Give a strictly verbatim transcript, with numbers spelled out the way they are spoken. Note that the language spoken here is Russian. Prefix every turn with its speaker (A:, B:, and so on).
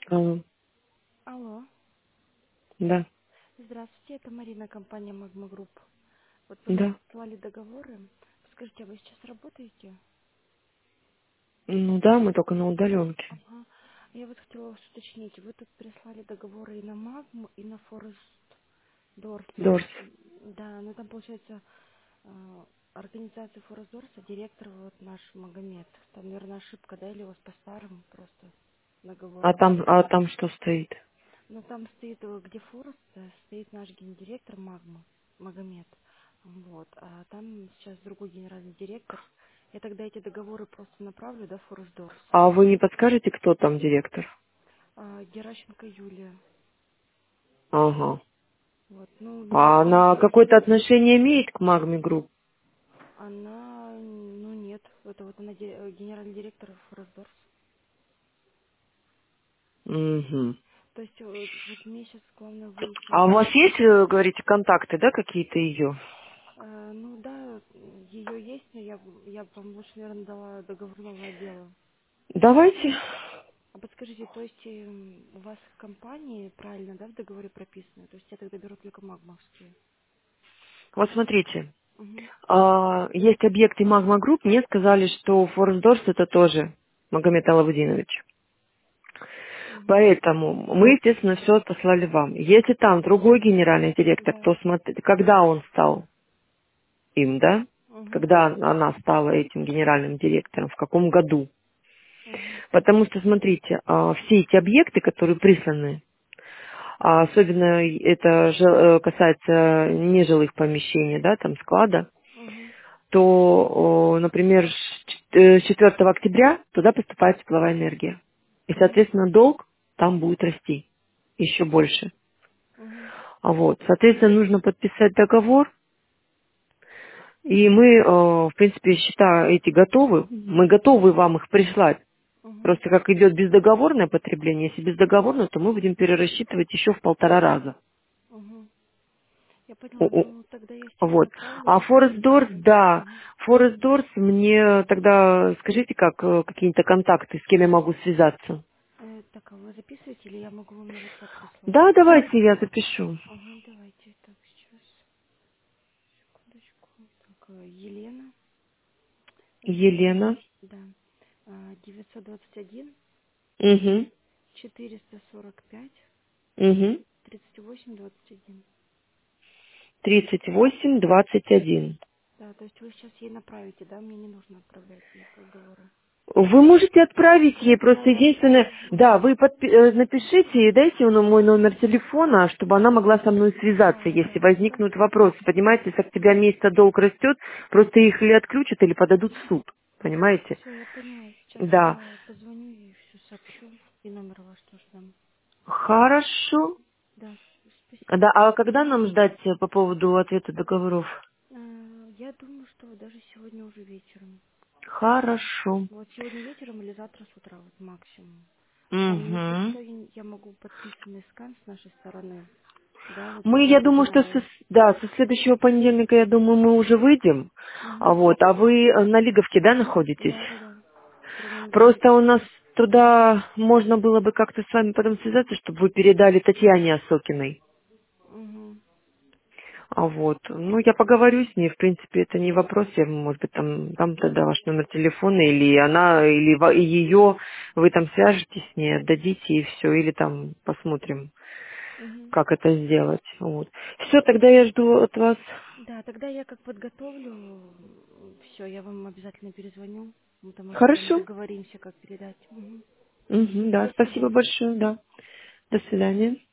A: Алло.
B: Алло,
A: Да.
B: здравствуйте, это Марина, компания Магма Групп. Вот вы нам
A: Да.
B: прислали договоры. Скажите, а вы сейчас работаете?
A: Ну да, мы только на удаленке.
B: Ага. Я вот хотела вас уточнить. Вы тут прислали договоры и на Магму, и на Форест Дорс.
A: Дорс.
B: Да, но там получается э, организация Форест Дорса, директор вот наш Магомед. Там, наверное, ошибка, да, или у вас по-старому просто
A: А
B: договор
A: там,
B: был.
A: а там что стоит?
B: Но там стоит, э, где Форест, э, стоит наш гендиректор Магма, Магомед. Вот. А там сейчас другой генеральный директор. Я тогда эти договоры просто направлю, да, Форест Дорс.
A: А вы не подскажете, кто там директор?
B: А, Геращенко Юлия.
A: Ага.
B: Вот. Ну, меня
A: А
B: тоже
A: она какое-то
B: интересует.
A: отношение имеет к Магме Групп?
B: Она, ну нет, это вот она ди- э, генеральный директор Форест Дорс.
A: Угу.
B: То есть э, вот мне сейчас главное
A: А у
B: выяснить.
A: вас есть, э, говорите, контакты, да, какие-то ее?
B: Э, ну да, ее есть, но я, б- я бы вам лучше, наверное, дала договорного отдела.
A: Давайте.
B: А подскажите, то есть эм, у вас в компании правильно, да, в договоре прописано? То есть я тогда беру только магмовские.
A: Вот смотрите.
B: Угу.
A: А, есть объекты Магма Групп. Мне сказали, что Форс Дорс это тоже Магомед Алавудинович.
B: Угу.
A: Поэтому мы, естественно, все послали вам. Если там другой генеральный директор,
B: Да.
A: то смотрите, когда он стал им, да?
B: Угу.
A: Когда она стала этим генеральным директором, в каком году?
B: Угу.
A: Потому что, смотрите, а, все эти объекты, которые присланы, а особенно это же, э, касается нежилых помещений, да, там склада,
B: Угу.
A: то, о, например, с ч- э, с четвёртого октября туда поступает тепловая энергия. И,
B: Угу.
A: соответственно, долг там будет расти еще больше.
B: Угу.
A: А вот, соответственно, нужно подписать договор, и мы, э, в принципе, счета эти готовы, мы готовы вам их прислать.
B: Угу.
A: Просто как идет бездоговорное потребление, если бездоговорное, то мы будем перерасчитывать еще в полтора раза.
B: Угу. Я поняла.
A: О- о,
B: Ну, тогда я сейчас
A: Вот.
B: направлю
A: А
B: все
A: Форест Дорс,
B: договоры.
A: да,
B: Угу.
A: Форест Дорс, мне тогда скажите, как э, какие-то контакты, с кем я могу связаться.
B: Э, так, а вы записываете или я могу вам на WhatsApp прислать?
A: Да, давайте я запишу.
B: Ага, давайте. Так, сейчас. Секундочку. Так, э, Елена. Это,
A: Елена.
B: да. А, девятьсот двадцать один
A: Угу.
B: четыреста сорок пять
A: Угу.
B: тридцать восемь двадцать один.
A: тридцать восемь двадцать один.
B: Да, то есть вы сейчас ей направите, да? Мне не нужно отправлять ей договоры.
A: Вы можете отправить ей,
B: Я
A: просто
B: думала,
A: единственное,
B: угу.
A: да, вы подпи- э, напишите и дайте ему мой номер телефона, чтобы она могла со мной связаться, если
B: Хорошо,
A: возникнут
B: хорошо.
A: вопросы. Понимаете, с октября месяца долг растет, просто их или отключат, или подадут в суд. Понимаете?
B: Все, я поняла. Сейчас
A: Да.
B: я позвоню ей, все сообщу. И номер ваш тоже дам.
A: Хорошо.
B: Да, спасибо.
A: Да, а когда нам ждать э, по поводу ответа договоров?
B: А, я думаю, что даже сегодня уже вечером.
A: Хорошо.
B: Вот сегодня вечером или завтра с утра, вот максимум. Там, если
A: Угу.
B: что, я я могу подписанный скан с нашей стороны, да, вот
A: Мы,
B: этого
A: я думаю, что со,
B: оригинала.
A: с- да, со следующего понедельника, я думаю, мы уже выйдем. А
B: Угу.
A: вот, а вы э, на Лиговке, да, находитесь?
B: Да, да, да. Прямо недалеко.
A: Просто у нас туда можно было бы как-то с вами потом связаться, чтобы вы передали Татьяне Осокиной.
B: Угу.
A: А вот, ну, я поговорю с ней, в принципе, это не вопрос, я, может быть, там, там тогда ваш номер телефона, или она, или ее, вы там свяжетесь с ней, отдадите, и все, или там посмотрим,
B: Угу.
A: как это сделать. Вот. Все, тогда я жду от вас.
B: Да, тогда я как подготовлю, все, я вам обязательно перезвоню. Мы там уже прям
A: Хорошо?
B: договоримся, как передать. Мгм.
A: Мгм, да,
B: Спасибо.
A: спасибо большое, да. До свидания.